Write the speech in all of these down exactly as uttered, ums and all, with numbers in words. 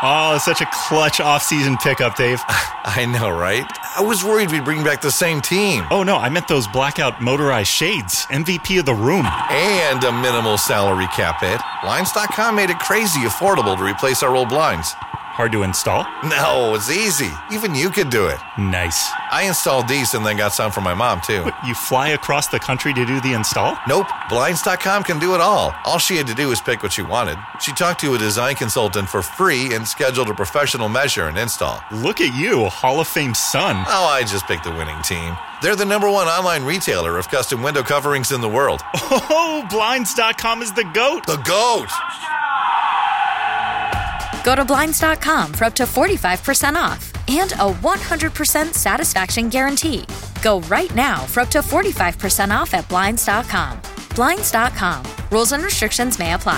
Oh, such a clutch off-season pickup, Dave. I know, right? I was worried we'd bring back the same team. Oh, no, I meant those blackout motorized shades. M V P of the room. And a minimal salary cap hit. Blinds dot com made it crazy affordable to replace our old blinds. Hard to install? No, it's easy. Even you could do it. Nice. I installed these and then got some for my mom, too. But you fly across the country to do the install? Nope. Blinds dot com can do it all. All she had to do was pick what she wanted. She talked to a design consultant for free and scheduled a professional measure and install. Look at you, Hall of Fame son. Oh, I just picked the winning team. They're the number one online retailer of custom window coverings in the world. Oh, Blinds dot com is the GOAT. The GOAT! Go to Blinds dot com for up to forty-five percent off and a one hundred percent satisfaction guarantee. Go right now for up to forty-five percent off at Blinds dot com. Blinds dot com. Rules and restrictions may apply.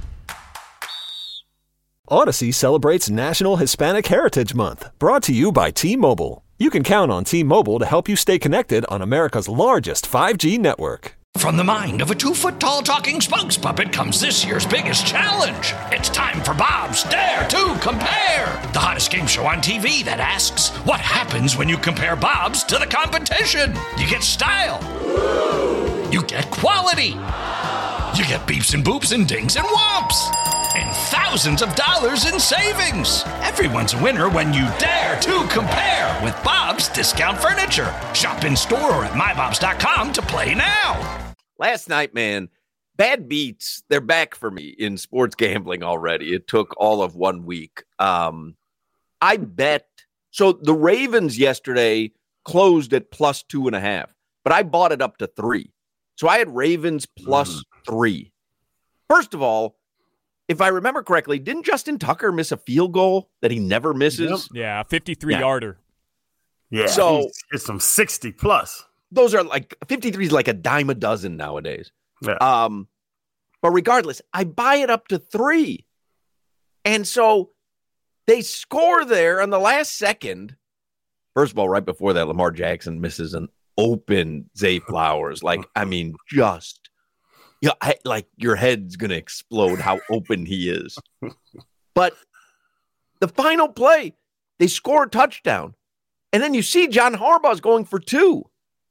Odyssey celebrates National Hispanic Heritage Month, brought to you by T-Mobile. You can count on T-Mobile to help you stay connected on America's largest five G network. From the mind of a two-foot-tall talking spokes puppet comes this year's biggest challenge. It's time for Bob's Dare to Compare, the hottest game show on T V that asks, what happens when you compare Bob's to the competition? You get style. You get quality. You get beeps and boops and dings and whomps. And thousands of dollars in savings. Everyone's a winner when you dare to compare with Bob's Discount Furniture. Shop in store or at my bobs dot com to play now. Last night, man, bad beats, they're back for me in sports gambling already. It took all of one week. Um, I bet. So the Ravens yesterday closed at plus two and a half, but I bought it up to three. So I had Ravens plus mm. three. First of all, if I remember correctly, didn't Justin Tucker miss a field goal that he never misses? Yep. Yeah, fifty-three-yarder. Yeah, so it's some sixty plus. Those are like fifty-three is like a dime a dozen nowadays. Yeah. Um, but regardless, I buy it up to three. And so they score there on the last second. First of all, right before that, Lamar Jackson misses an open Zay Flowers. Like, I mean, just, yeah, you know, like your head's going to explode how open he is. But the final play, they score a touchdown. And then you see John Harbaugh's going for two.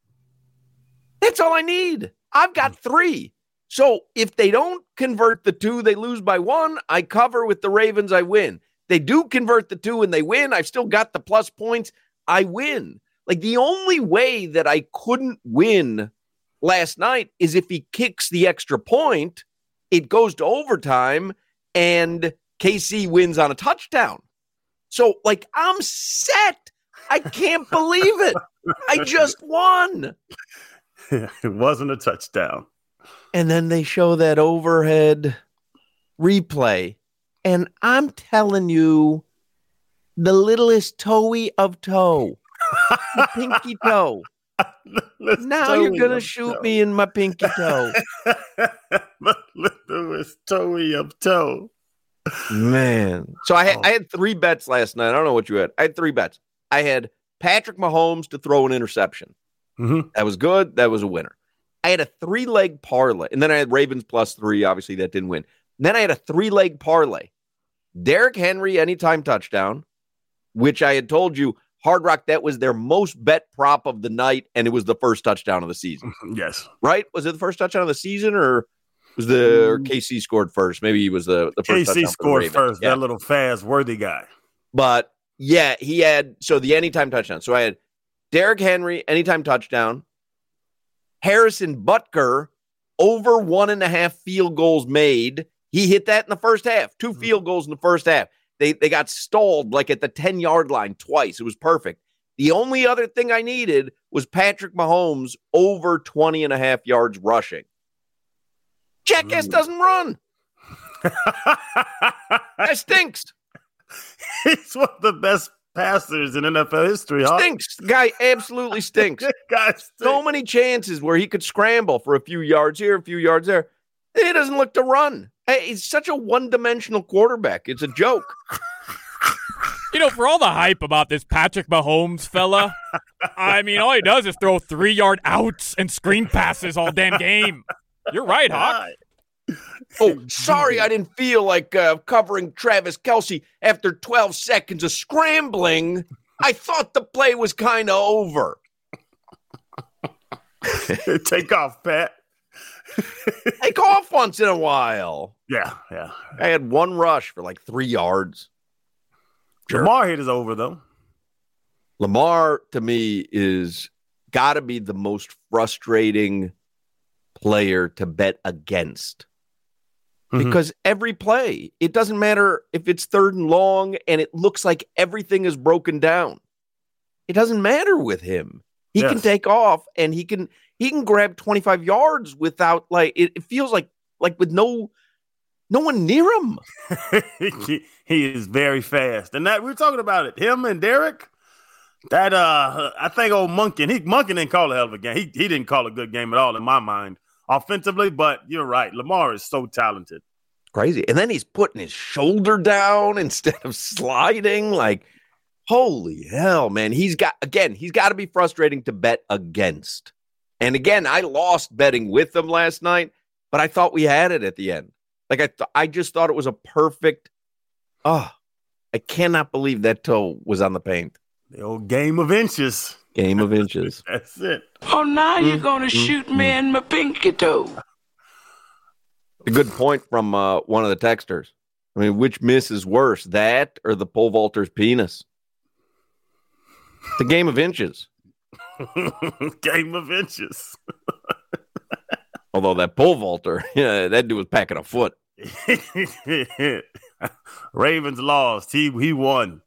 That's all I need. I've got three. So if they don't convert the two, they lose by one. I cover with the Ravens, I win. They do convert the two and they win. I've still got the plus points. I win. Like the only way that I couldn't win last night is if he kicks the extra point, it goes to overtime, and K C wins on a touchdown. So, like, I'm set. I can't believe it. I just won. It wasn't a touchdown. And then they show that overhead replay. And I'm telling you, the littlest toey of toe, the pinky toe. Now you're going to shoot toe. me in my pinky toe. The littlest toey of toe. Man. So I had, oh. I had three bets last night. I don't know what you had. I had three bets. I had Patrick Mahomes to throw an interception. Mm-hmm. That was good. That was a winner. I had a three-leg parlay. And then I had Ravens plus three. Obviously, that didn't win. And then I had a three-leg parlay. Derrick Henry anytime touchdown, which I had told you, Hard Rock, that was their most bet prop of the night, and it was the first touchdown of the season. Yes. Right? Was it the first touchdown of the season, or was the or K C scored first? Maybe he was the, the first K C touchdown scored for the first, yeah. that little fast, worthy guy. But, yeah, he had – so the anytime touchdown. So I had Derrick Henry, anytime touchdown. Harrison Butker, over one and a half field goals made. He hit that in the first half. Two field goals in the first half. They they got stalled like at the ten-yard line twice. It was perfect. The only other thing I needed was Patrick Mahomes over twenty and a half yards rushing. Jackass doesn't run. That stinks. He's one of the best passers in N F L history. Huh? Stinks. The guy absolutely stinks. Guy stinks. So many chances where he could scramble for a few yards here, a few yards there. He doesn't look to run. Hey, he's such a one-dimensional quarterback. It's a joke. You know, for all the hype about this Patrick Mahomes fella, I mean, all he does is throw three-yard outs and screen passes all damn game. You're right, Hawk. Oh, sorry, I didn't feel like uh, covering Travis Kelce after twelve seconds of scrambling. I thought the play was kind of over. Take off, Pat. Take off once in a while. Yeah, yeah. I had one rush for like three yards. Sure. Lamar hit is over, though. Lamar, to me, is got to be the most frustrating player to bet against. Mm-hmm. Because every play, it doesn't matter if it's third and long and it looks like everything is broken down. It doesn't matter with him. He yes. can take off and he can he can grab twenty-five yards without like it, it feels like like with no no one near him. he, he is very fast. And that we were talking about it. Him and Derek. That uh I think old Monken, he Monken didn't call a hell of a game. He he didn't call a good game at all in my mind. Offensively, but you're right. Lamar is so talented. Crazy. And then he's putting his shoulder down instead of sliding. Like, holy hell, man. He's got, again, he's got to be frustrating to bet against. And again, I lost betting with him last night, but I thought we had it at the end. Like, I, th- I just thought it was a perfect, oh, I cannot believe that toe was on the paint. The old game of inches. Game of inches. That's it. Oh, now you're going to shoot me in my pinky toe. A good point from uh, one of the texters. I mean, which miss is worse, that or the pole vaulter's penis? The game of inches. Game of inches. Although that pole vaulter, yeah, that dude was packing a foot. Ravens lost. He he won.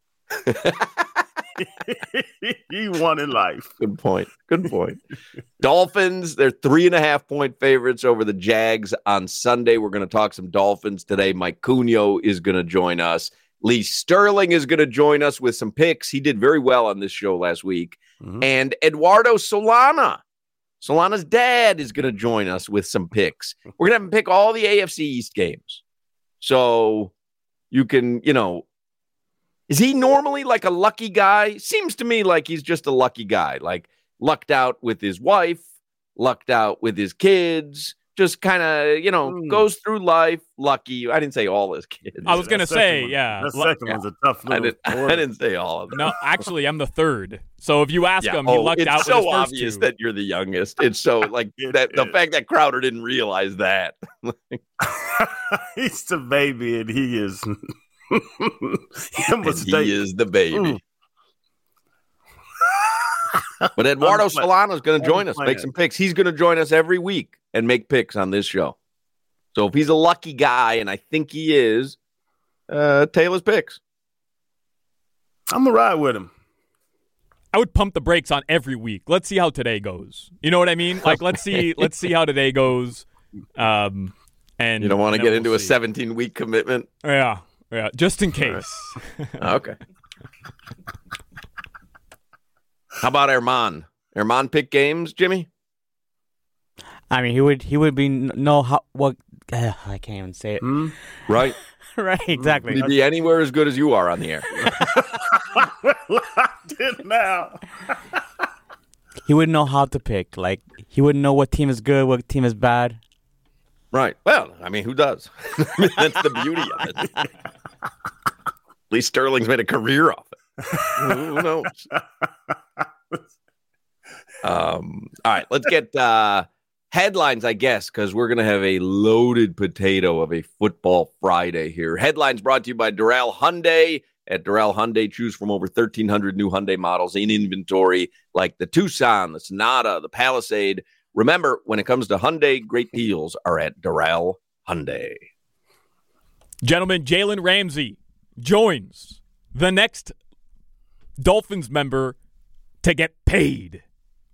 He won in life. Good point. Good point. Dolphins, they're three and a half point favorites over the Jags on Sunday. We're going to talk some Dolphins today. Mike Cunio is going to join us. Lee Sterling is going to join us with some picks. He did very well on this show last week. Mm-hmm. And Eduardo Solana, Solana's dad, is going to join us with some picks. We're going to have him pick all the A F C East games. So you can, you know, is he normally like a lucky guy? Seems to me like he's just a lucky guy, like lucked out with his wife, lucked out with his kids, just kind of, you know, mm. goes through life lucky. I didn't say all his kids. I was going to say, one, yeah. That second yeah. one's a tough little I didn't, I didn't say all of them. No, actually, I'm the third. So if you ask yeah. him, he oh, lucked out with so his first obvious two. That you're the youngest. It's so like that. The fact that Crowder didn't realize that. He's the baby and he is... and he is the baby. Mm. But Eduardo Solano is going to join us, make some picks. He's going to join us every week and make picks on this show. So if he's a lucky guy, and I think he is, uh, Taylor's picks. I'm going to ride with him. I would pump the brakes on every week. Let's see how today goes. You know what I mean? Like, let's see, let's see how today goes. Um, and you don't want to get we'll into see. a seventeen-week commitment? Yeah. Yeah, just in case. Right. Okay. How about Herman? Herman pick games, Jimmy? I mean, he would he would be know how what uh, I can't even say it. Mm, right. Right, exactly. He'd be anywhere as good as you are on the air. Locked in now. He wouldn't know how to pick. Like, he wouldn't know what team is good, what team is bad. Right. Well, I mean, who does? That's the beauty of it. Lee Sterling's made a career off it. Who knows? Um, all right, let's get uh, headlines, I guess, because we're going to have a loaded potato of a football Friday here. Headlines brought to you by Doral Hyundai. At Doral Hyundai, choose from over thirteen hundred new Hyundai models in inventory, like the Tucson, the Sonata, the Palisade. Remember, when it comes to Hyundai, great deals are at Doral Hyundai. Gentlemen, Jalen Ramsey joins the next Dolphins member to get paid.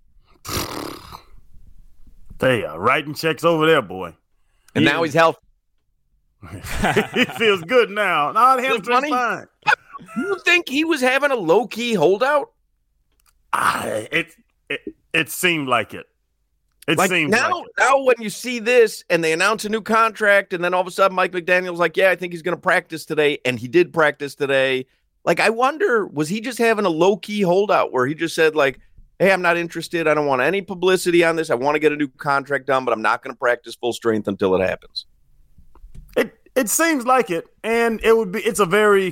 They are writing checks over there, boy. And he now is, he's healthy. He feels good now. No, the hamstring's fine. You think he was having a low-key holdout? I, it, it it seemed like it. It like seems now, like it. now when you see this and they announce a new contract and then all of a sudden Mike McDaniel's like, yeah, I think he's going to practice today. And he did practice today. Like, I wonder, was he just having a low-key holdout where he just said, like, hey, I'm not interested. I don't want any publicity on this. I want to get a new contract done, but I'm not going to practice full strength until it happens. It seems like it, and it would be. It's a very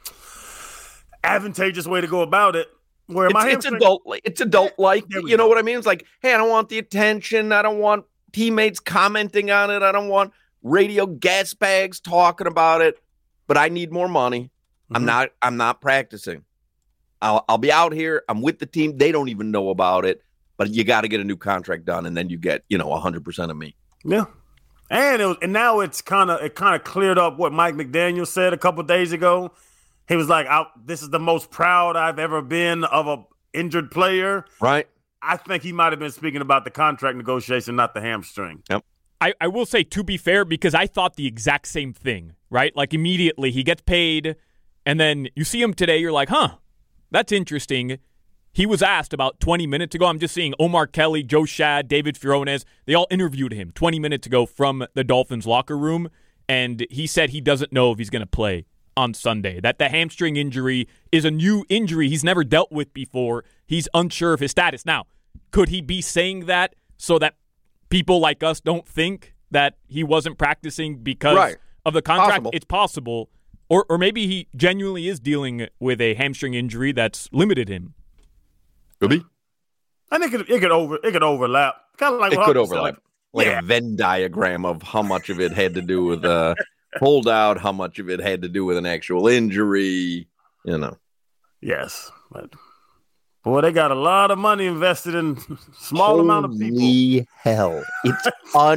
advantageous way to go about it. Where it's, my it's adult, it's adult like. You know go. what I mean? It's like, hey, I don't want the attention. I don't want teammates commenting on it. I don't want radio gas bags talking about it. But I need more money. Mm-hmm. I'm not. I'm not practicing. I'll, I'll be out here. I'm with the team. They don't even know about it. But you got to get a new contract done, and then you get, you know, one hundred percent of me. Yeah. And it was, and now it's kind of it kind of cleared up what Mike McDaniel said a couple of days ago. He was like, I, "This is the most proud I've ever been of a injured player." Right. I think he might have been speaking about the contract negotiation, not the hamstring. Yep. I, I will say, to be fair, because I thought the exact same thing, right? Like, immediately he gets paid, and then you see him today, you're like, huh, that's interesting. He was asked about twenty minutes ago. I'm just seeing Omar Kelly, Joe Shad, David Fioronez. They all interviewed him twenty minutes ago from the Dolphins locker room, and he said he doesn't know if he's going to play on Sunday, that the hamstring injury is a new injury he's never dealt with before. He's unsure of his status. Now, could he be saying that so that people like us don't think that he wasn't practicing because right. of the contract? Possible. It's possible. Or, or maybe he genuinely is dealing with a hamstring injury that's limited him. Could be. I think it, it could over it could overlap. Kind of like it what could Hawkins overlap, said. like Yeah. a Venn diagram of how much of it had to do with a holdout, how much of it had to do with an actual injury. You know. Yes, but boy, they got a lot of money invested in small Holy amount of people. Holy hell! It's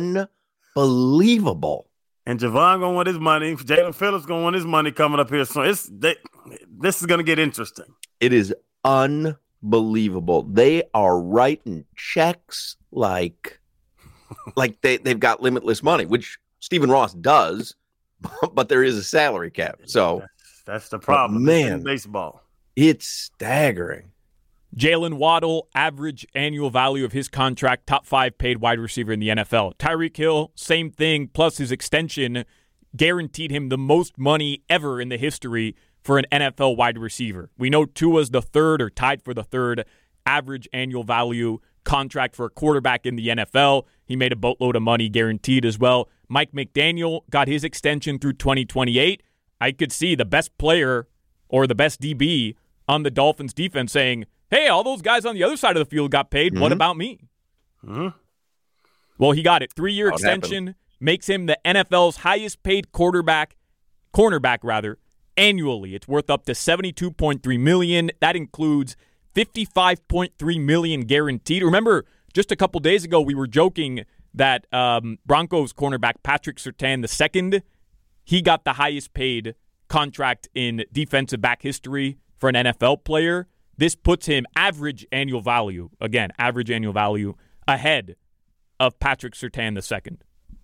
unbelievable. And Javon gonna want his money. Jalen Phillips gonna want his money coming up here soon. It's they, this is gonna get interesting. It is unbelievable. They are writing checks like, like they they've got limitless money, which Stephen Ross does, but there is a salary cap. So that's, that's the problem. Man, in baseball, it's staggering. Jalen Waddle, average annual value of his contract, top five paid wide receiver in the N F L. Tyreek Hill, same thing, plus his extension guaranteed him the most money ever in the history for an N F L wide receiver. We know Tua's the third or tied for the third average annual value contract for a quarterback in the N F L. He made a boatload of money guaranteed as well. Mike McDaniel got his extension through twenty twenty-eight. I could see the best player or the best D B on the Dolphins defense saying, hey, all those guys on the other side of the field got paid. Mm-hmm. What about me? Mm-hmm. Well, he got it. Three-year extension makes him the N F L's highest-paid quarterback, cornerback rather, annually. It's worth up to seventy-two point three million dollars. That includes fifty-five point three million dollars guaranteed. Remember, just a couple days ago, we were joking that um, Broncos cornerback Patrick Surtain the second, he got the highest-paid contract in defensive back history for an N F L player. This puts him average annual value, again, average annual value, ahead of Patrick Surtain the second.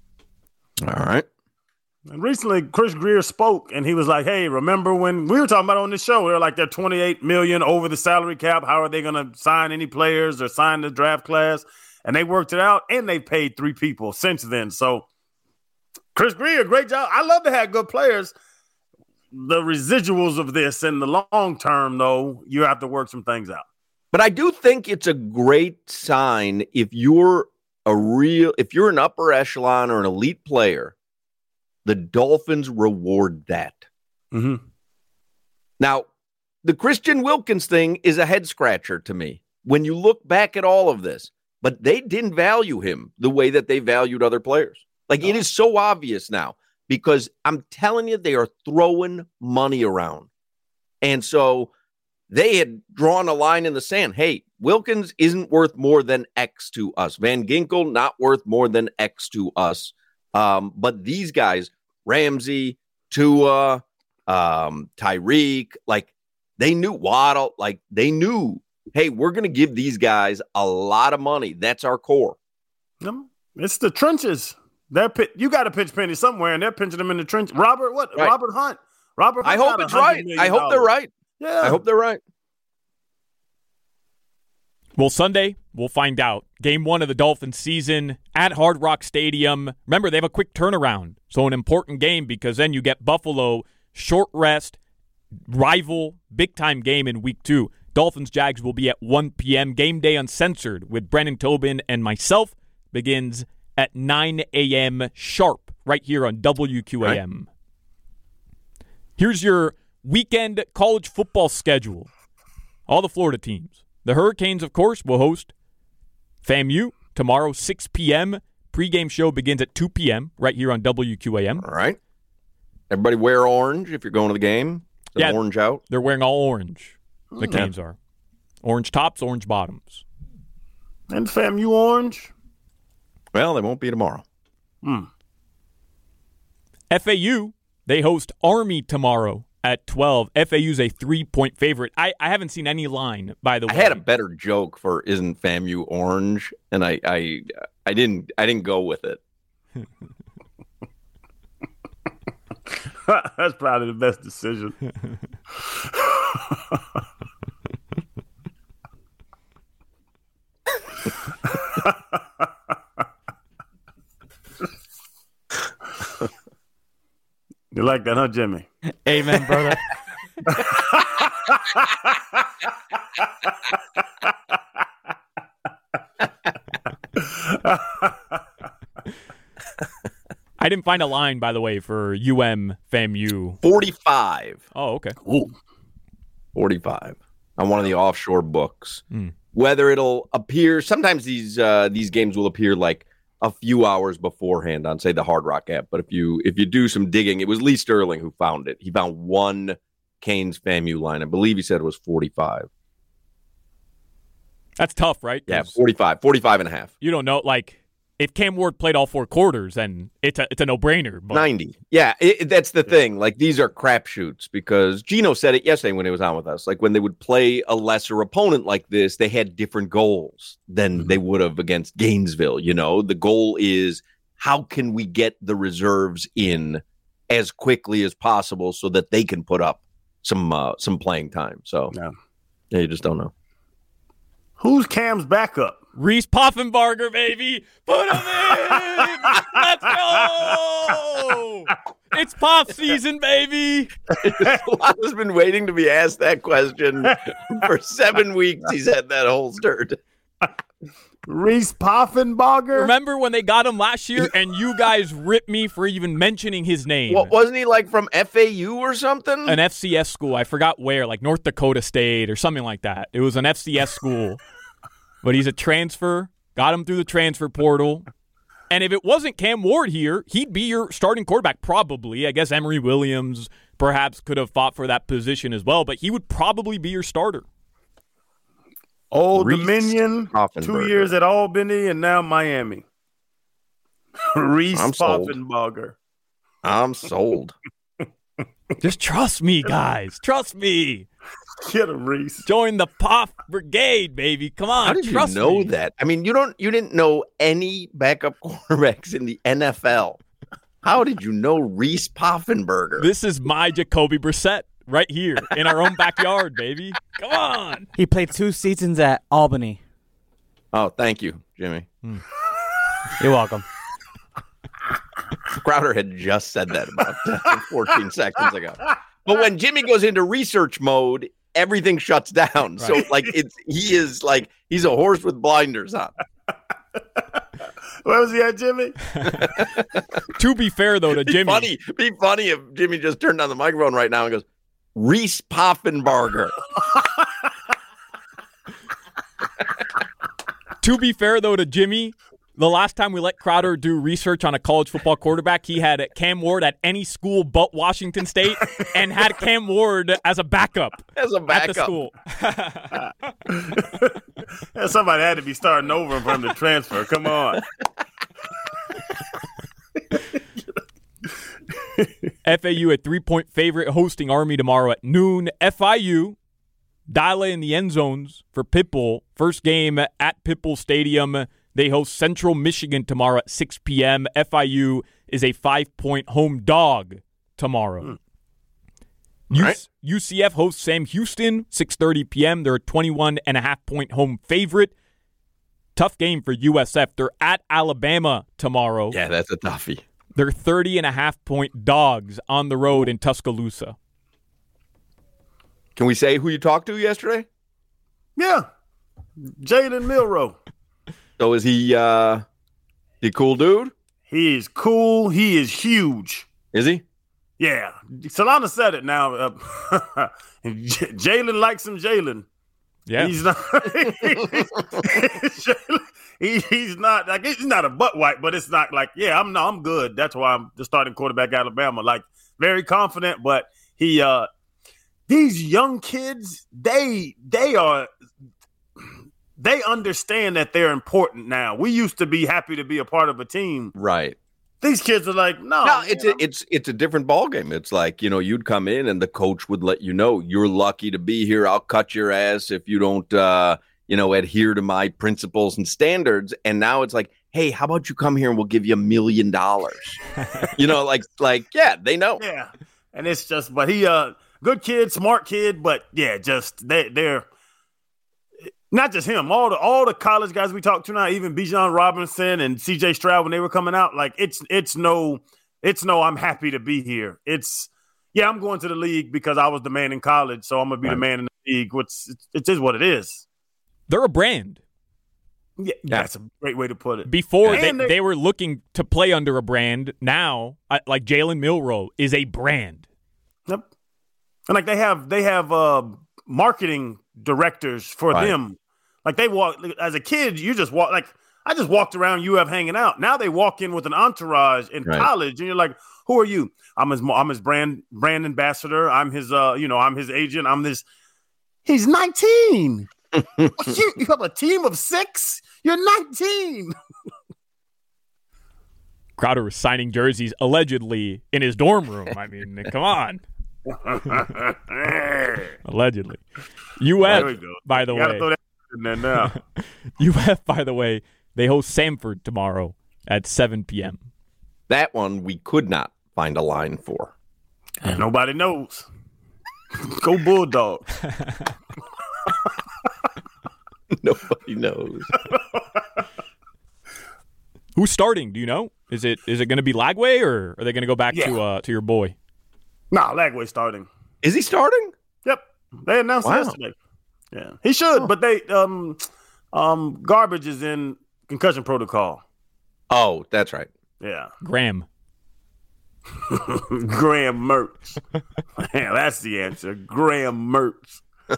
All right. And recently, Chris Greer spoke, and he was like, hey, remember when we were talking about on this show, they're like, they're twenty-eight million dollars over the salary cap. How are they going to sign any players or sign the draft class? And they worked it out, and they paid three people since then. So, Chris Greer, great job. I love to have good players. The residuals of this in the long term, though, you have to work some things out. But I do think it's a great sign if you're a real, if you're an upper echelon or an elite player, the Dolphins reward that. Mm-hmm. Now, the Christian Wilkins thing is a head scratcher to me when you look back at all of this, but they didn't value him the way that they valued other players. Like, no. It is so obvious now. Because I'm telling you, they are throwing money around. And so they had drawn a line in the sand. Hey, Wilkins isn't worth more than X to us. Van Ginkel, not worth more than X to us. Um, but these guys, Ramsey, Tua, um, Tyreek, like they knew Waddle, like they knew, hey, we're going to give these guys a lot of money. That's our core. It's the trenches. They're pit, you got to pitch penny somewhere, and they're pinching them in the trench. Robert, what? Right. Robert Hunt. Robert. Hunt I hope it's right. I hope they're right. Yeah, I hope they're right. Well, Sunday we'll find out. Game one of the Dolphins season at Hard Rock Stadium. Remember, they have a quick turnaround, so an important game because then you get Buffalo, short rest, rival, big time game in week two. Dolphins Jags will be at one p.m. Game day uncensored with Brennan Tobin and myself begins at nine a.m. sharp right here on W Q A M. Right. Here's your weekend college football schedule. All the Florida teams. The Hurricanes, of course, will host FAMU tomorrow, six p.m. Pre-game show begins at two p.m. right here on W Q A M. All right. Everybody wear orange if you're going to the game. Is yeah, orange out? They're wearing all orange. The Mm. Canes are. Orange tops, orange bottoms. And FAMU orange? Well, they won't be tomorrow. Hmm. F A U, they host Army tomorrow at twelve. F A U's a three-point favorite. I, I haven't seen any line, by the way. I had a better joke for "Isn't FAMU orange?" and I I I didn't I didn't go with it. That's probably the best decision. You like that, huh, Jimmy? Amen, brother. I didn't find a line, by the way, for U M FAMU. forty-five. Oh, okay. Ooh. forty-five on one of the offshore books. Mm. Whether it'll appear, sometimes these uh, these games will appear like a few hours beforehand on, say, the Hard Rock app. But if you if you do some digging, it was Lee Sterling who found it. He found one Canes FAMU line. I believe he said it was forty-five. That's tough, right? Yeah, forty-five, forty-five and a half. You don't know, like, if Cam Ward played all four quarters, then it's a, it's a no-brainer. But ninety. Yeah, it, that's the thing. Like, these are crapshoots because Gino said it yesterday when he was on with us. Like, when they would play a lesser opponent like this, they had different goals than mm-hmm. they would have against Gainesville. You know, the goal is how can we get the reserves in as quickly as possible so that they can put up some uh, some playing time. So, yeah. yeah, you just don't know. Who's Cam's backup? Reese Poffenbarger, baby. Put him in. Let's go. It's Poff season, baby. Lana's been waiting to be asked that question for seven weeks. He's had that holstered. Reese Poffenbarger? Remember when they got him last year and you guys ripped me for even mentioning his name? What, wasn't he like from F A U or something? An F C S school. I forgot where, like North Dakota State or something like that. It was an F C S school. But he's a transfer. Got him through the transfer portal. And if it wasn't Cam Ward here, he'd be your starting quarterback probably. I guess Emory Williams perhaps could have fought for that position as well, but he would probably be your starter. Old Reese Dominion, two years at Albany, and now Miami. Reese I'm sold. Poffenbarger. I'm sold. Just trust me, guys. Trust me. Get him, Reese. Join the Poff Brigade, baby. Come on. How did trust you know me. that? I mean, you don't. You didn't know any backup quarterbacks in the N F L. How did you know Reese Poffenbarger? This is my Jacoby Brissett right here in our own backyard, baby. Come on. He played two seasons at Albany. Oh, thank you, Jimmy. Hmm. You're welcome. Crowder had just said that about fourteen seconds ago. But when Jimmy goes into research mode, everything shuts down. Right. So, like, it's he is like he's a horse with blinders on. Where was he at, Jimmy? To be fair, though, to be Jimmy. Funny, be funny if Jimmy just turned on the microphone right now and goes, Reese Poffenbarger. To be fair, though, to Jimmy, the last time we let Crowder do research on a college football quarterback, he had Cam Ward at any school but Washington State and had Cam Ward as a backup. As a backup. At the school. Yeah, somebody had to be starting over from the transfer. Come on. F A U a three-point favorite hosting Army tomorrow at noon. F I U, Dale in the end zones for Pitbull. First game at Pitbull Stadium. They host Central Michigan tomorrow at six p.m. F I U is a five-point home dog tomorrow. Hmm. U- right. U C F hosts Sam Houston, six thirty p.m. They're a twenty-one and a half point home favorite. Tough game for U S F. They're at Alabama tomorrow. Yeah, that's a toughie. They're thirty and a half point dogs on the road in Tuscaloosa. Can we say who you talked to yesterday? Yeah. Jalen Milroe. So is he uh he cool dude? He is cool. He is huge. Is he? Yeah, Solana said it now. Uh, Jalen likes him, Jalen. Yeah, he's not. he, he's not like he's not a butt wipe, but it's not like yeah, I'm no, I'm good. That's why I'm the starting quarterback, Alabama. Like very confident, but he. uh These young kids, they they are. They understand that they're important now. We used to be happy to be a part of a team, right? These kids are like, no, no, it's a, it's it's a different ballgame. It's like, you know, you'd come in and the coach would let you know you're lucky to be here. I'll cut your ass if you don't, uh, you know, adhere to my principles and standards. And now it's like, hey, how about you come here and we'll give you a million dollars? You know, like like yeah, they know. Yeah, and it's just, but he, uh, good kid, smart kid, but yeah, just they they're. Not just him, all the all the college guys we talked to now, even Bijan Robinson and C J Stroud when they were coming out, like it's it's no it's no I'm happy to be here. It's yeah, I'm going to the league because I was the man in college, so I'm gonna be right. the man in the league. Which it is what it is. They're a brand. Yeah, yeah. That's a great way to put it. Before they, they were looking to play under a brand. Now, like Jalen Milroe is a brand. Yep. And like they have they have uh, marketing directors for right. them. Like they walk as a kid, you just walk like I just walked around U F hanging out. Now they walk in with an entourage in right. college, and you're like, "Who are you?" I'm his I'm his brand brand ambassador. I'm his uh you know I'm his agent. I'm this. He's nineteen. you, you have a team of six. You're nineteen. Crowder was signing jerseys allegedly in his dorm room. I mean, come on. Allegedly. U F, by the way. Now. U F, by the way, they host Samford tomorrow at seven p.m. That one we could not find a line for. And nobody knows. Go Bulldog. Nobody knows. Who's starting? Do you know? Is it is it going to be Lagway, or are they going to go back yeah. to uh, to your boy? Nah, Lagway's starting. Is he starting? Yep. They announced wow. yesterday. Yeah, he should, oh. but they um um Garbage is in concussion protocol. Oh, that's right. Yeah, Graham. Graham Mertz. Man, that's the answer. Graham Mertz.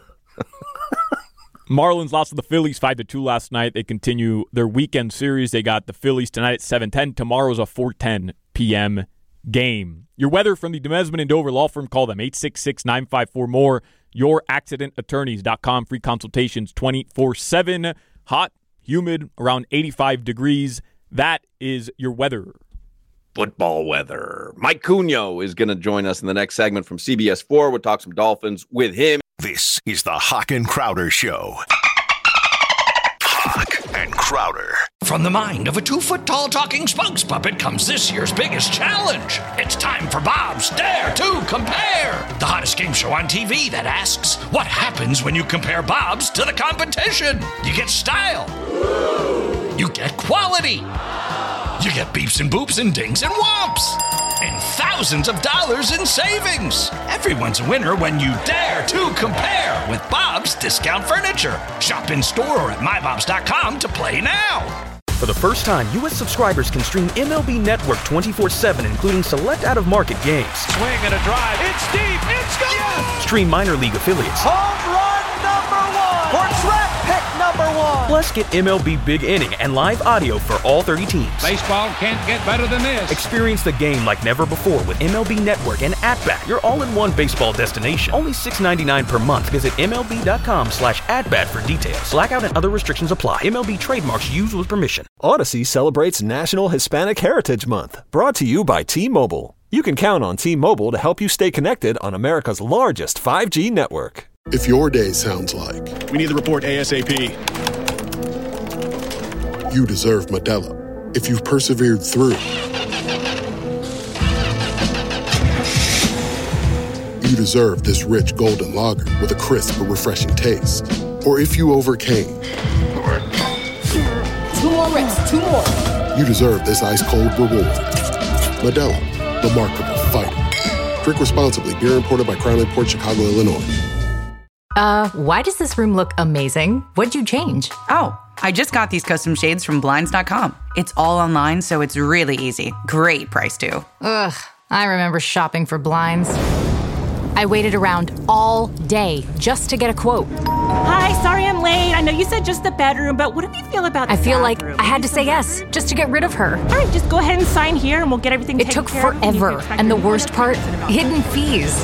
Marlins lost to the Phillies five to two last night. They continue their weekend series. They got the Phillies tonight at seven ten. Tomorrow's a four ten p.m. game. Your weather from the Demesman and Dover Law Firm. Call them eight six six, nine five four, M O R E. your accident attorneys dot com. Free consultations twenty-four seven. Hot, humid, around eighty-five degrees. That is your weather. Football weather. Mike Cugno is going to join us in the next segment from C B S four. We'll talk some Dolphins with him. This is the Hawk and Crowder Show. Hawk and Crowder. From the mind of a two-foot-tall talking spokes puppet comes this year's biggest challenge. It's time for Bob's Dare to Compare, the hottest game show on T V that asks, what happens when you compare Bob's to the competition? You get style. You get quality. You get beeps and boops and dings and whomps. And thousands of dollars in savings. Everyone's a winner when you dare to compare with Bob's Discount Furniture. Shop in store or at my bobs dot com to play now. For the first time, U S subscribers can stream M L B Network twenty-four seven, including select out-of-market games. Swing and a drive. It's deep. It's gone. Yes! Stream minor league affiliates. Home run number one. Or track pick number one. Plus, get M L B Big Inning and live audio for all thirty teams. Baseball can't get better than this. Experience the game like never before with M L B Network and At-Bat, your all-in-one baseball destination. Only six dollars and ninety-nine cents per month. Visit M L B dot com slash at-bat for details. Blackout and other restrictions apply. M L B trademarks used with permission. Odyssey celebrates National Hispanic Heritage Month, brought to you by T-Mobile. You can count on T-Mobile to help you stay connected on America's largest five G network. If your day sounds like, we need the report ASAP. You deserve Modelo. If you've persevered through, you deserve this rich golden lager with a crisp but refreshing taste. Or if you overcame. Two more reps, two more. You deserve this ice-cold reward. Modelo, the Remarkable Fighter. Drink responsibly. Beer imported by Crown Imports, Chicago, Illinois. Uh, why does this room look amazing? What'd you change? Oh, I just got these custom shades from Blinds dot com. It's all online, so it's really easy. Great price, too. Ugh, I remember shopping for blinds. I waited around all day just to get a quote. Hi, sorry I'm late. I know you said just the bedroom, but what do you feel about the I feel bathroom? like I had to say yes just to get rid of her. All right, just go ahead and sign here and we'll get everything It taken took care of. forever, and the worst part, hidden fees.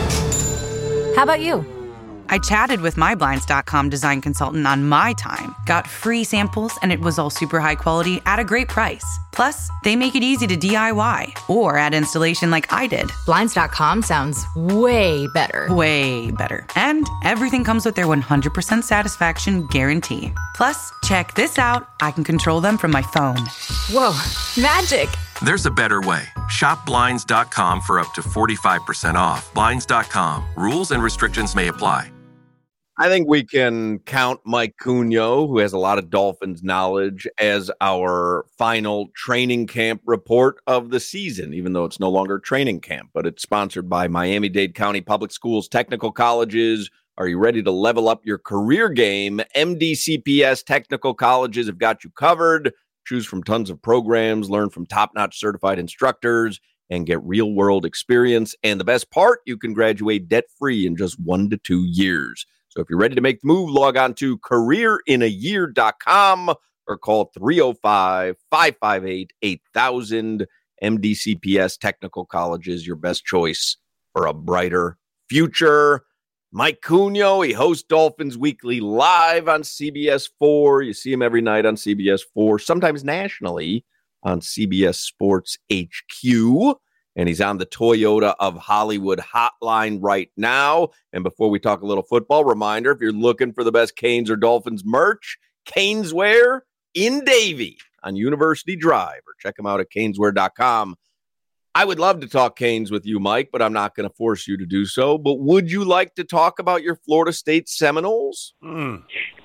How about you? I chatted with my Blinds dot com design consultant on my time, got free samples, and it was all super high quality at a great price. Plus, they make it easy to D I Y or add installation like I did. Blinds dot com sounds way better. Way better. And everything comes with their one hundred percent satisfaction guarantee. Plus, check this out. I can control them from my phone. Whoa, magic. There's a better way. Shop Blinds dot com for up to forty-five percent off. Blinds dot com. Rules and restrictions may apply. I think we can count Mike Cugno, who has a lot of Dolphins knowledge, as our final training camp report of the season, even though it's no longer training camp, but it's sponsored by Miami-Dade County Public Schools Technical Colleges. Are you ready to level up your career game? M D C P S Technical Colleges have got you covered. Choose from tons of programs, learn from top-notch certified instructors, and get real-world experience. And the best part, you can graduate debt-free in just one to two years. So if you're ready to make the move, log on to career in a year dot com or call three oh five, five five eight, eight thousand. M D C P S Technical Colleges, your best choice for a brighter future. Mike Cugno, he hosts Dolphins Weekly live on C B S four. You see him every night on C B S four, sometimes nationally on C B S Sports H Q. And he's on the Toyota of Hollywood hotline right now. And before we talk a little football, reminder, if you're looking for the best Canes or Dolphins merch, Caneswear in Davie on University Drive, or check them out at caneswear dot com. I would love to talk Canes with you, Mike, but I'm not going to force you to do so. But would you like to talk about your Florida State Seminoles? Mm.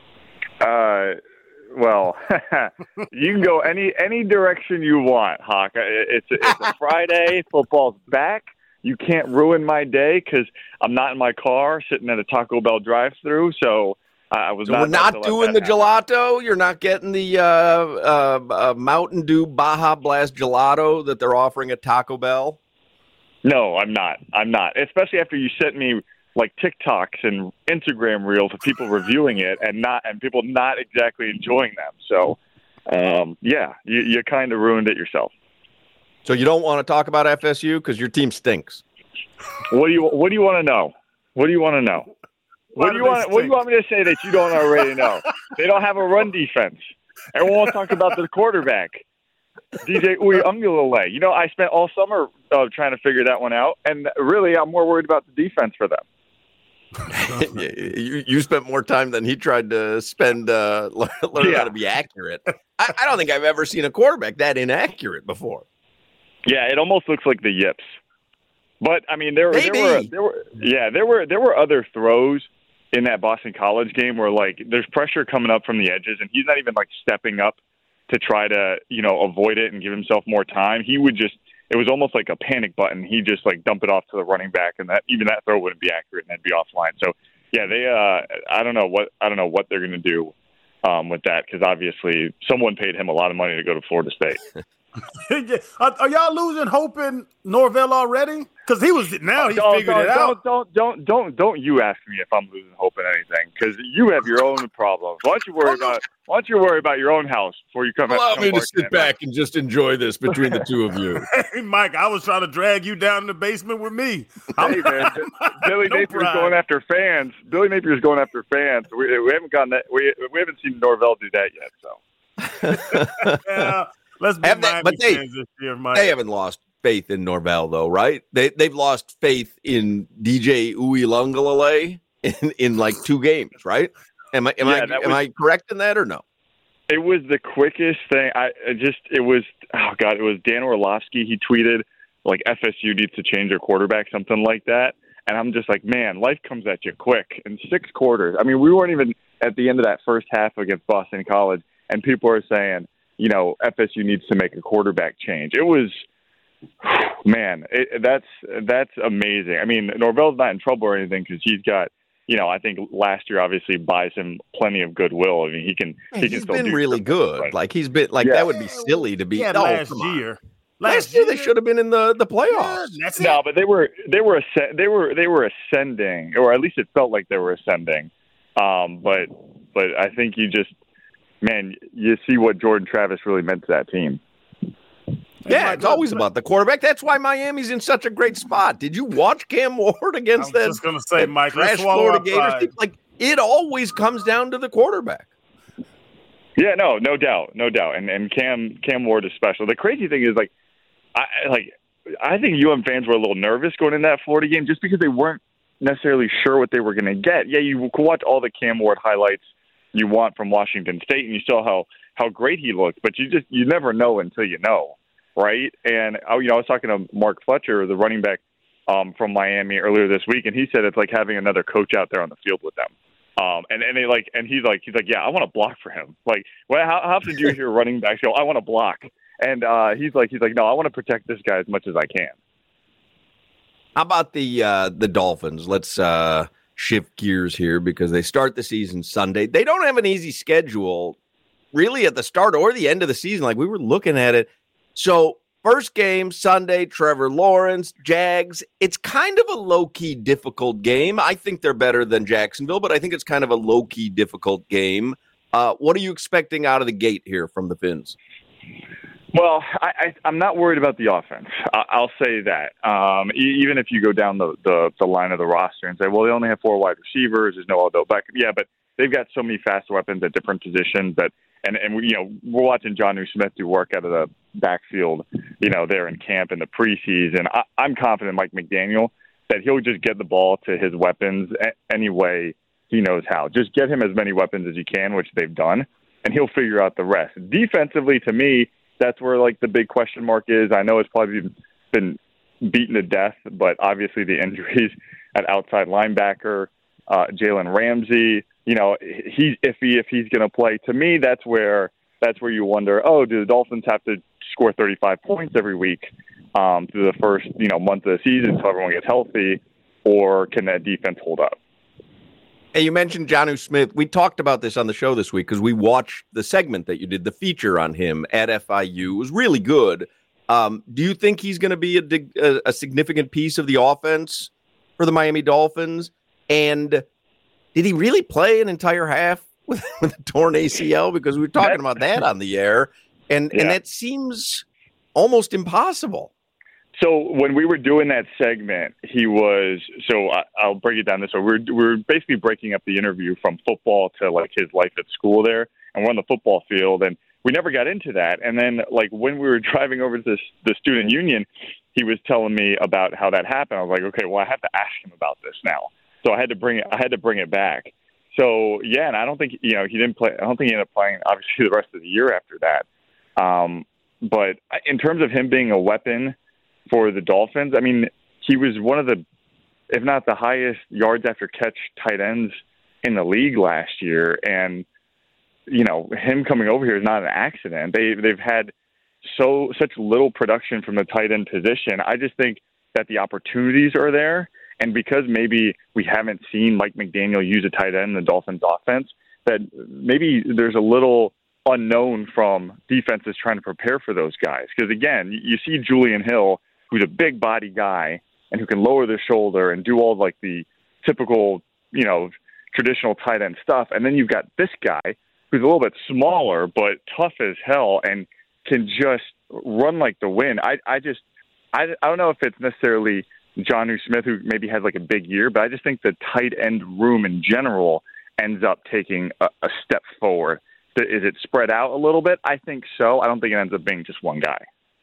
Uh, well, you can go any any direction you want, Hawk. It's a, it's a Friday. Football's back. You can't ruin my day because I'm not in my car sitting at a Taco Bell drive-thru. So uh, I was so not. We're not doing the happen. Gelato. You're not getting the uh, uh, uh, Mountain Dew Baja Blast gelato that they're offering at Taco Bell. No, I'm not. I'm not. Especially after you sent me like TikToks and Instagram reels of people reviewing it and not and people not exactly enjoying them. So, um, yeah, you, you kind of ruined it yourself. So you don't want to talk about F S U because your team stinks. What do you What do you want to know? What do you want to know? What do you want? What do you want me to say that you don't already know? They don't have a run defense. Everyone wants to talk about the quarterback, D J Uiagalelei. You know, I spent all summer uh, trying to figure that one out, and really, I'm more worried about the defense for them. you, you spent more time than he tried to spend uh, learning yeah. how to be accurate. I, I don't think I've ever seen a quarterback that inaccurate before. Yeah, it almost looks like the yips. But I mean, there, there were there were yeah there were there were other throws in that Boston College game where like there's pressure coming up from the edges, and he's not even like stepping up to try to you know avoid it and give himself more time. He would just. It was almost like a panic button. He just like dump it off to the running back, and that even that throw wouldn't be accurate and that'd be offline. So yeah, they. Uh, I don't know what I don't know what they're going to do um, with that because obviously someone paid him a lot of money to go to Florida State. are, are y'all losing hope in Norvell already? Because he was now he's don't, figured don't, it out. Don't don't don't don't you ask me if I'm losing hope in anything because you have your own problems. Why don't you worry about Why don't you worry about your own house before you come? Allow come me to sit in. back and just enjoy this between the two of you. Hey, Mike, I was trying to drag you down in the basement with me. Hey man, Billy no Napier's going after fans. Billy Napier's going after fans. We, we haven't gotten that. We we haven't seen Norvell do that yet. So. yeah. Let's be that, but they, this year, Mike. They haven't lost faith in Norvell, though, right? They they've lost faith in D J Uiagalelei in, in like two games, right? Am I am yeah, I am was, I correct in that or no? It was the quickest thing. I just it was oh god, it was Dan Orlovsky. He tweeted like F S U needs to change their quarterback, something like that. And I'm just like, man, life comes at you quick in six quarters. I mean, we weren't even at the end of that first half against Boston College, and people are saying, you know, F S U needs to make a quarterback change. It was, man, it, that's that's amazing. I mean, Norvell's not in trouble or anything because he's got, you know, I think last year obviously buys him plenty of goodwill. I mean, he can he he's can still been do really good. Right. Like he's been like yeah. that would be silly to be. Yeah, oh, last come on. year. Last, Last year, year they should have been in the, the playoffs. Yeah, that's No, it. but they were they were asc- they were they were ascending, or at least it felt like they were ascending. Um, but but I think you just man, you see what Jordan Travis really meant to that team. Yeah, it's always about the quarterback. That's why Miami's in such a great spot. Did you watch Cam Ward against I was that? just gonna say, Mike, let's trash swallow Florida our Gators pride. team? Like it always comes down to the quarterback. Yeah, no, no doubt, no doubt. And and Cam Cam Ward is special. The crazy thing is, like, I like I think U M fans were a little nervous going into that Florida game just because they weren't necessarily sure what they were going to get. Yeah, you can watch all the Cam Ward highlights you want from Washington State, and you saw how how great he looked, but you just you never know until you know, right? And I, you know, I was talking to Mark Fletcher, the running back um, from Miami earlier this week, and he said it's like having another coach out there on the field with them. Um, and and they like, and he's like, he's like, yeah, I want to block for him. Like, well, how, how often do you hear running backs go, I want to block? And uh, he's like, he's like, no, I want to protect this guy as much as I can. How about the uh, the Dolphins? Let's uh, shift gears here because they start the season Sunday. They don't have an easy schedule, really, at the start or the end of the season. Like we were looking at it. So first game Sunday, Trevor Lawrence, Jags. It's kind of a low-key difficult game. I think they're better than Jacksonville, but I think it's kind of a low-key difficult game. Uh, what are you expecting out of the gate here from the Fins? Well, I, I, I'm not worried about the offense. I, I'll say that. Um, e- even if you go down the, the, the line of the roster and say, well, they only have four wide receivers, there's no Odell Beckham. Yeah, but they've got so many fast weapons at different positions that, and, and we, you know, we're watching Jonnu Smith do work out of the backfield, you know, there in camp in the preseason. I, I'm confident Mike McDaniel that he'll just get the ball to his weapons a- any way he knows how. Just get him as many weapons as you can, which they've done, and he'll figure out the rest. Defensively, to me, that's where like the big question mark is. I know it's probably been beaten to death, but obviously the injuries at outside linebacker, uh, Jalen Ramsey, you know, he's iffy if he's going to play. To me, that's where that's where you wonder, oh, do the Dolphins have to score thirty-five points every week um, through the first you know month of the season so everyone gets healthy, or can that defense hold up? Hey, you mentioned Jonnu Smith. We talked about this on the show this week because we watched the segment that you did, the feature on him at F I U. It was really good. Um, do you think he's going to be a, a, a significant piece of the offense for the Miami Dolphins? And did he really play an entire half with, with a torn A C L? Because we were talking about that on the air, and, Yeah. and that seems almost impossible. So when we were doing that segment, he was, so I, I'll break it down this way. We're, we're basically breaking up the interview from football to like his life at school there. And we're on the football field and we never got into that. And then like when we were driving over to this, the student union, he was telling me about how that happened. I was like, okay, well, I have to ask him about this now. So I had to bring it, I had to bring it back. So yeah, and I don't think, you know, he didn't play, I don't think he ended up playing obviously the rest of the year after that. Um, but in terms of him being a weapon for the Dolphins, I mean, he was one of the, if not the highest yards after catch tight ends in the league last year. And, you know, him coming over here is not an accident. They, they've had so such little production from the tight end position. I just think that the opportunities are there. And because maybe we haven't seen Mike McDaniel use a tight end in the Dolphins offense, that maybe there's a little unknown from defenses trying to prepare for those guys. Because, again, you see Julian Hill, who's a big body guy and who can lower the shoulder and do all like the typical, you know, traditional tight end stuff. And then you've got this guy who's a little bit smaller, but tough as hell and can just run like the wind. I, I just, I, I don't know if it's necessarily Jonnu Smith who maybe has like a big year, but I just think the tight end room in general ends up taking a, a step forward. Is it spread out a little bit? I think so. I don't think it ends up being just one guy.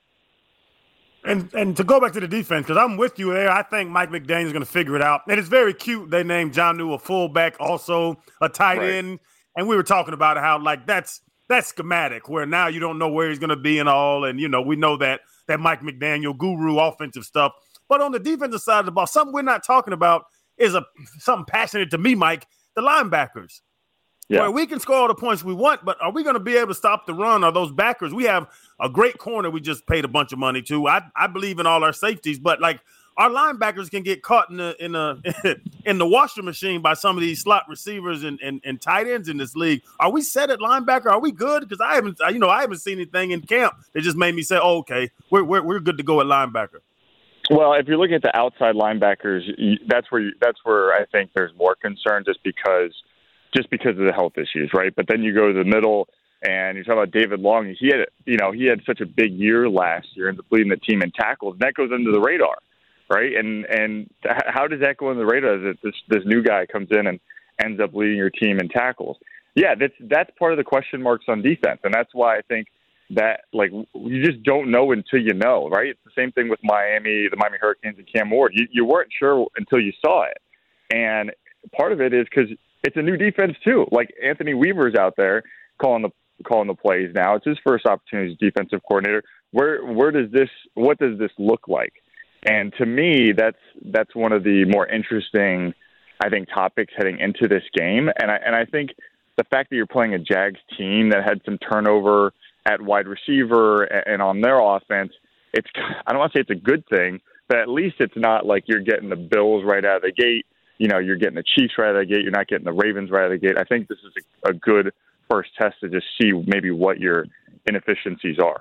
And and to go back to the defense, because I'm with you there, I think Mike McDaniel's going to figure it out. And it's very cute. They named Jonnu a fullback, also a tight Right. end. And we were talking about how, like, that's that's schematic, where now you don't know where he's going to be and all. And, you know, we know that that Mike McDaniel guru offensive stuff. But on the defensive side of the ball, something we're not talking about is a something passionate to me, Mike, the linebackers. Yeah. Where we can score all the points we want, but are we going to be able to stop the run? Are those backers? We have a great corner we just paid a bunch of money to. I, I believe in all our safeties, but like, our linebackers can get caught in the in the in the washer machine by some of these slot receivers and, and, and tight ends in this league. Are we set at linebacker? Are we good? Because I haven't, you know, I haven't seen anything in camp that just made me say, oh, okay, we're we're we're good to go at linebacker. Well, if you're looking at the outside linebackers, that's where you, that's where I think there's more concern, just because just because of the health issues, right? But then you go to the middle, and you talk about David Long. He had, you know, he had such a big year last year and leading the team in tackles. And that goes under the radar, right? And and how does that go under the radar? That this this new guy comes in and ends up leading your team in tackles? Yeah, that's that's part of the question marks on defense, and that's why I think that, like, you just don't know until you know, right? It's the same thing with Miami, the Miami Hurricanes, and Cam Ward. You, you weren't sure until you saw it. And part of it is because it's a new defense, too. Like, Anthony Weaver's out there calling the calling the plays now. It's his first opportunity as defensive coordinator. Where where does this, what does this look like? And to me, that's that's one of the more interesting, I think, topics heading into this game. And I, and I think the fact that you're playing a Jags team that had some turnover at wide receiver and on their offense, it's, I don't want to say it's a good thing, but at least it's not like you're getting the Bills right out of the gate. You know, you're getting the Chiefs right out of the gate. You're not getting the Ravens right out of the gate. I think this is a, a good first test to just see maybe what your inefficiencies are.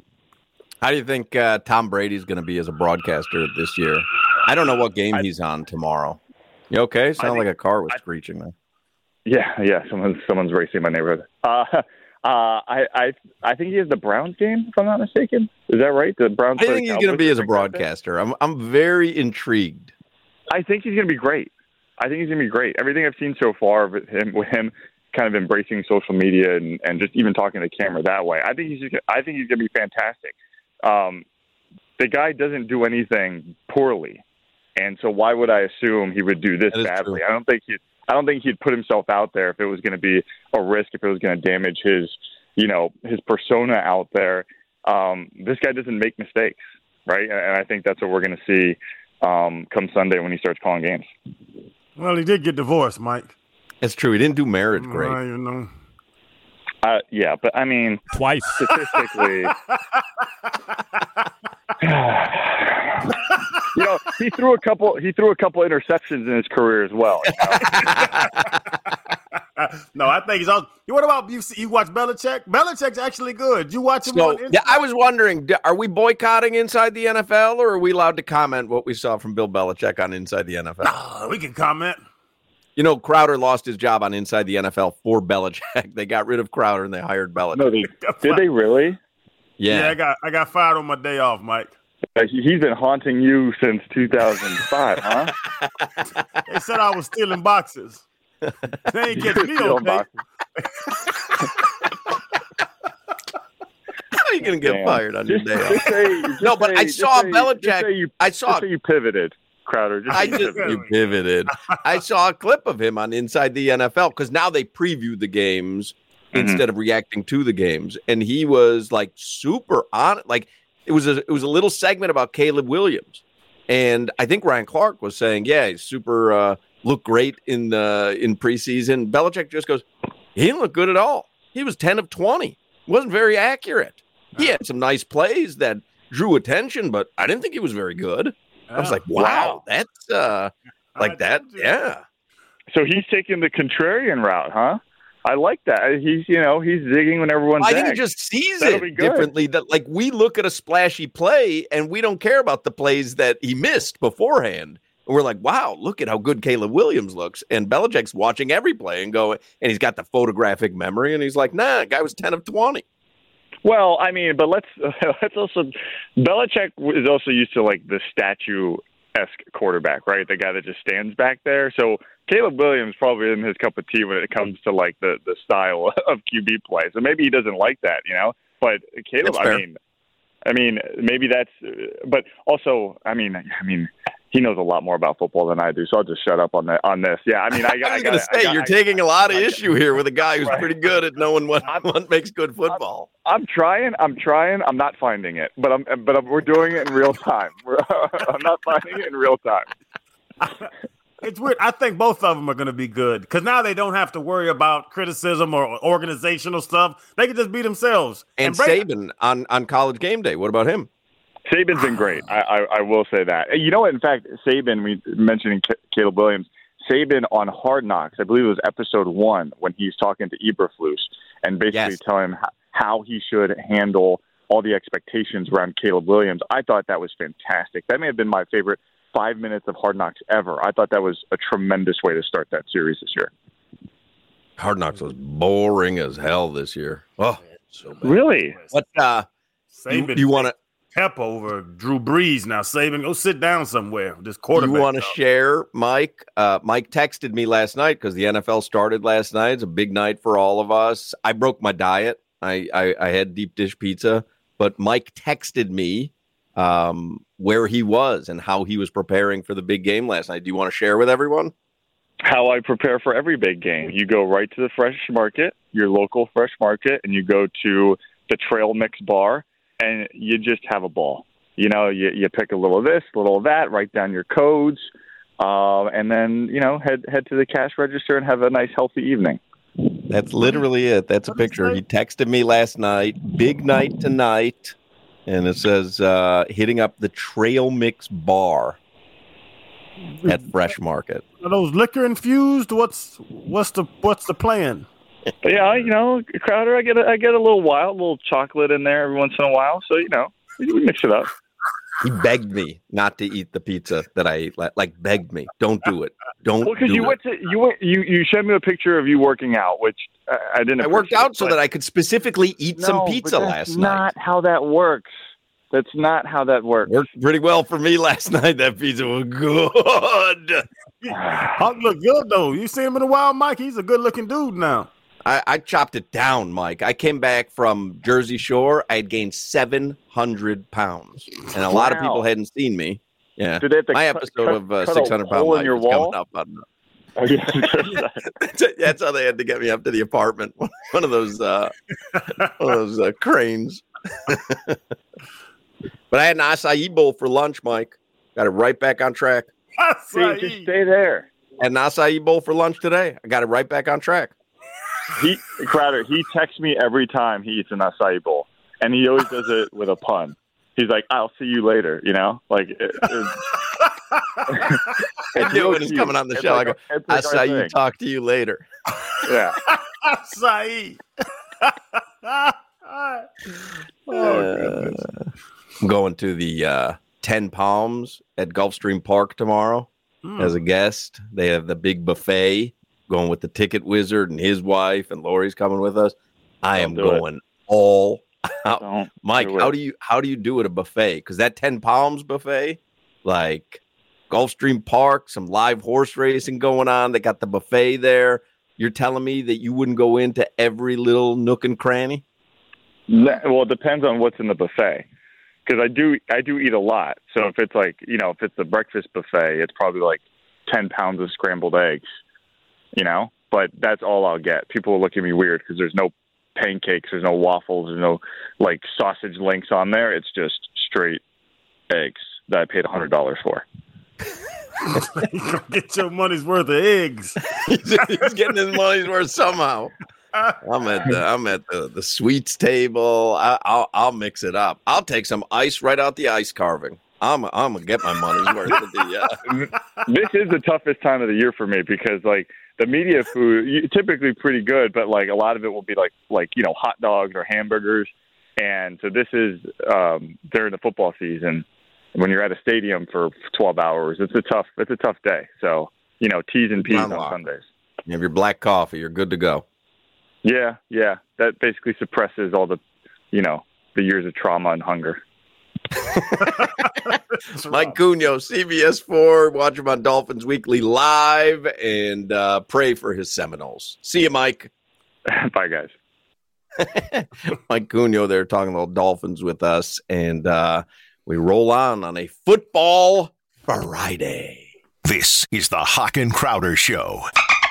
How do you think uh, Tom Brady's going to be as a broadcaster this year? I don't know what game I, he's on tomorrow. You okay? Sound like a car was I, screeching there. Yeah, yeah. Someone's someone's racing in my neighborhood. Uh, Uh, I, I I think he has the Browns game, if I'm not mistaken. Is that right? The Browns. I think he's going to be as a broadcaster. I'm I'm very intrigued. I think he's going to be great. I think he's going to be great. Everything I've seen so far of him, with him kind of embracing social media and, and just even talking to the camera that way, I think he's just, I think he's going to be fantastic. Um, the guy doesn't do anything poorly, and so why would I assume he would do this badly? True. I don't think he. I don't think he'd put himself out there if it was going to be a risk, if it was going to damage his, you know, his persona out there. Um, this guy doesn't make mistakes, right? And I think that's what we're going to see um, come Sunday when he starts calling games. Well, he did get divorced, Mike. That's true. He didn't do marriage great. Uh, you know. Uh, yeah, but I mean, twice statistically. You know, he threw a couple. He threw a couple interceptions in his career as well. You know? No, I think he's all. What about you? You watch Belichick? Belichick's actually good. You watch him so, on. Yeah, I was wondering: are we boycotting Inside the N F L, or are we allowed to comment what we saw from Bill Belichick on Inside the N F L? No, we can comment. You know, Crowder lost his job on Inside the N F L for Belichick. They got rid of Crowder and they hired Belichick. No, they, did they really? Yeah. Yeah, I got I got fired on my day off, Mike. He's been haunting you since two thousand five, huh? They said I was stealing boxes. They ain't catch me on tape. How are you going to get Damn. fired on just, your day just say, just No, but say, I saw say, Belichick. You, I saw just say you pivoted, Crowder. Just I you just pivoted. you pivoted. I saw a clip of him on Inside the N F L because now they preview the games mm-hmm. instead of reacting to the games, and he was like super on it. Like it was a it was a little segment about Caleb Williams, and I think Ryan Clark was saying, "Yeah, he's super uh, looked great in the in preseason." Belichick just goes, "He didn't look good at all. He was ten of twenty. wasn't very accurate. He had some nice plays that drew attention, but I didn't think he was very good." I was like, wow, wow. that's uh, like that. Yeah. So he's taking the contrarian route, huh? I like that. He's, you know, he's zigging when everyone's I think he just sees That'll it differently. That like we look at a splashy play and we don't care about the plays that he missed beforehand. And we're like, wow, look at how good Caleb Williams looks. And Belichick's watching every play and going, and he's got the photographic memory, and he's like, nah, guy was ten of twenty. Well, I mean, but let's let's also Belichick is also used to like the statue-esque quarterback, right? The guy that just stands back there. So Caleb Williams probably isn't his cup of tea when it comes to like the, the style of Q B play. So maybe he doesn't like that, you know. But Caleb, I mean, I mean, maybe that's. But also, I mean, I mean. He knows a lot more about football than I do, so I'll just shut up on that on this. Yeah, I mean, I, I was going to say got, you're I, taking I, a lot of I, issue here with a guy who's right. pretty good at knowing what, what makes good football. I'm, I'm trying. I'm trying. I'm not finding it, but I'm. But I'm, we're doing it in real time. We're, I'm not finding it in real time. It's weird. I think both of them are going to be good because now they don't have to worry about criticism or organizational stuff. They can just be themselves. And, and Saban on, on College Game Day. What about him? Saban's been great. I, I, I will say that. You know what? In fact, Saban, we mentioning Caleb Williams, Saban on Hard Knocks, I believe it was episode one, when he's talking to Eberflus and basically Yes. telling him how he should handle all the expectations around Caleb Williams. I thought that was fantastic. That may have been my favorite five minutes of Hard Knocks ever. I thought that was a tremendous way to start that series this year. Hard Knocks was boring as hell this year. Oh, so bad. Really? What? Uh, you, Saban you want to? Pep over Drew Brees now. Saban, go sit down somewhere. This quarterback. You want to talk. share, Mike? Uh, Mike texted me last night because the N F L started last night. It's a big night for all of us. I broke my diet. I, I, I had deep dish pizza, but Mike texted me um, where he was and how he was preparing for the big game last night. Do you want to share with everyone? How I prepare for every big game. You go right to the fresh market, your local fresh market, and you go to the Trail Mix bar, and you just have a ball. You know, you, you pick a little of this, a little of that, write down your codes, uh, and then, you know, head head to the cash register and have a nice, healthy evening. That's literally it. That's a picture. He texted me last night. Big night tonight. And it says uh, hitting up the Trail Mix bar at Fresh Market. Are those liquor infused? What's what's the what's the plan? But yeah, you know, Crowder, I get a, I get a little wild, a little chocolate in there every once in a while. So, you know, we mix it up. He begged me not to eat the pizza that I ate. Like, like begged me. Don't do it. Don't Well, because do you it. went to you went you you showed me a picture of you working out, which uh, I didn't. I worked appreciate, out so but- that I could specifically eat No, some but pizza that's last night. Not how that works. That's not how that works. Worked pretty well for me last night. That pizza was good. Hawk look good though. You see him in a while, Mike. He's a good looking dude now. I, I chopped it down, Mike. I came back from Jersey Shore. I had gained seven hundred pounds, and a lot of Wow. people hadn't seen me. Yeah, Did they have to my cut- episode cut- of uh, cut a six hundred Pound hole in Life your is coming wall? up. On, Oh, yeah. that's, that's how they had to get me up to the apartment. One of those, uh, one of those uh, cranes. But I had an acai bowl for lunch, Mike. Got it right back on track. See, just stay there. Had an acai bowl for lunch today. I got it right back on track. He Crowder, he texts me every time he eats an acai bowl, and he always does it with a pun. He's like, "I'll see you later," you know, like. It, it, I knew it was coming on the It's show. like- I go, it's like our acai, thing. talk to you later. Yeah. Saeed. Uh, I'm going to the uh, Ten Palms at Gulfstream Park tomorrow Hmm. as a guest. They have the big buffet. Going with the Ticket Wizard and his wife, and Lori's coming with us. I am Don't do it. going all out. Don't Mike, do how it. do you how do you do at a buffet? Because that Ten Palms buffet, like Gulfstream Park, some live horse racing going on. They got the buffet there. You're telling me that you wouldn't go into every little nook and cranny? Ne- Well, it depends on what's in the buffet. Because I do, I do eat a lot. So if it's like, you know, if it's the breakfast buffet, it's probably like ten pounds of scrambled eggs. You know, but that's all I'll get. People will look at me weird because there's no pancakes, there's no waffles, there's no like sausage links on there. It's just straight eggs that I paid a hundred dollars for. Get your money's worth of eggs. He's getting his money's worth somehow. I'm at the I'm at the, the sweets table. I, I'll I'll mix it up. I'll take some ice right out the ice carving. I'm I'm gonna get my money's worth of the. Uh... This is the toughest time of the year for me because like the media food you- typically pretty good, but like a lot of it will be like like you know hot dogs or hamburgers, and so this is um, during the football season when you're at a stadium for twelve hours. It's a tough it's a tough day. So you know T's and P's on Unlock. Sundays. You have your black coffee. You're good to go. Yeah, yeah, that basically suppresses all the you know the years of trauma and hunger. Mike Cunio, C B S four. Watch him on Dolphins Weekly Live and uh, pray for his Seminoles. See you, Mike. Bye, guys. Mike Cunio there talking about Dolphins with us. And uh, we roll on on a football Friday. This is the Hawk and Crowder Show.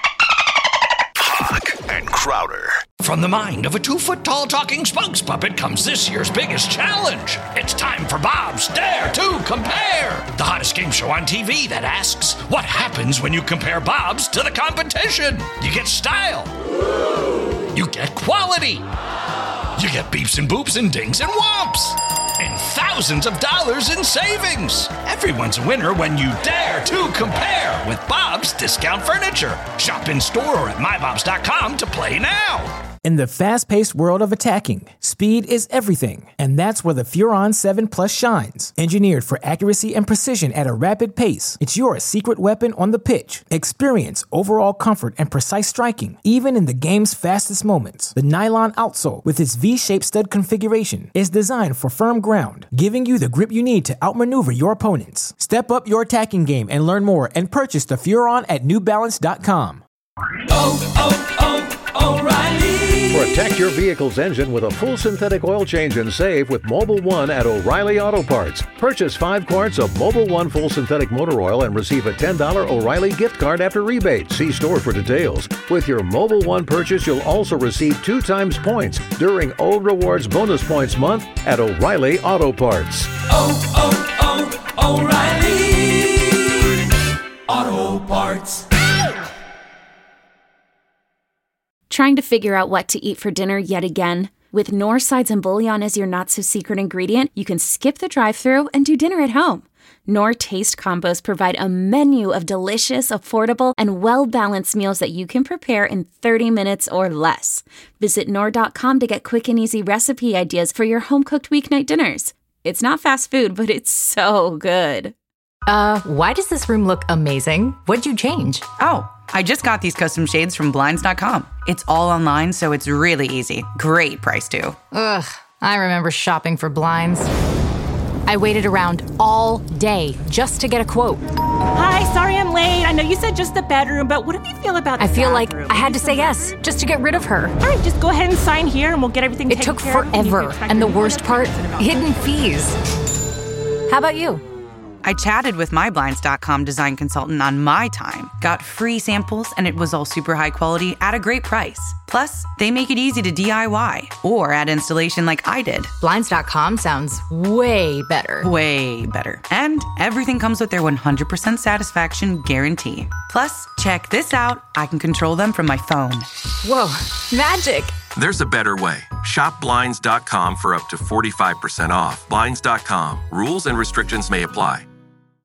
Hawk and Crowder. From the mind of a two-foot-tall talking spokes puppet comes this year's biggest challenge. It's time for Bob's Dare to Compare, the hottest game show on T V that asks, what happens when you compare Bob's to the competition? You get style. You get quality. You get beeps and boops and dings and whomps. and thousands of dollars in savings. Everyone's a winner when you dare to compare with Bob's Discount Furniture. Shop in store or at my bobs dot com to play now. In the fast-paced world of attacking, speed is everything, and that's where the Furon seven Plus shines. Engineered for accuracy and precision at a rapid pace, it's your secret weapon on the pitch. Experience overall comfort and precise striking, even in the game's fastest moments. The nylon outsole, with its V-shaped stud configuration, is designed for firm ground, giving you the grip you need to outmaneuver your opponents. Step up your attacking game and learn more and purchase the Furon at new balance dot com. Oh, oh, oh, O'Reilly. Protect your vehicle's engine with a full synthetic oil change and save with Mobil one at O'Reilly Auto Parts. Purchase five quarts of Mobil one full synthetic motor oil and receive a ten dollars O'Reilly gift card after rebate. See store for details. With your Mobil one purchase, you'll also receive two times points during O Rewards Bonus Points Month at O'Reilly Auto Parts. Oh, oh, oh, O'Reilly Auto Parts. Trying to figure out what to eat for dinner yet again? With Knorr sides and bouillon as your not-so-secret ingredient, you can skip the drive-thru and do dinner at home. Knorr Taste Combos provide a menu of delicious, affordable, and well-balanced meals that you can prepare in thirty minutes or less. Visit Knorr dot com to get quick and easy recipe ideas for your home-cooked weeknight dinners. It's not fast food, but it's so good. Uh, why does this room look amazing? What'd you change? Oh, I just got these custom shades from blinds dot com. It's all online, so it's really easy. Great price, too. Ugh, I remember shopping for blinds. I waited around all day just to get a quote. Hi, sorry I'm late. I know you said just the bedroom, but what do you feel about the I feel bathroom? like I had to say yes just to get rid of her. All right, just go ahead and sign here and we'll get everything It taken took care of. forever, and the worst part, hidden fees. How about you? I chatted with my blinds dot com design consultant on my time, got free samples, and it was all super high quality at a great price. Plus, they make it easy to D I Y or add installation like I did. blinds dot com sounds way better. Way better. And everything comes with their one hundred percent satisfaction guarantee. Plus, check this out. I can control them from my phone. Whoa, magic. There's a better way. Shop blinds dot com for up to forty-five percent off. blinds dot com. Rules and restrictions may apply.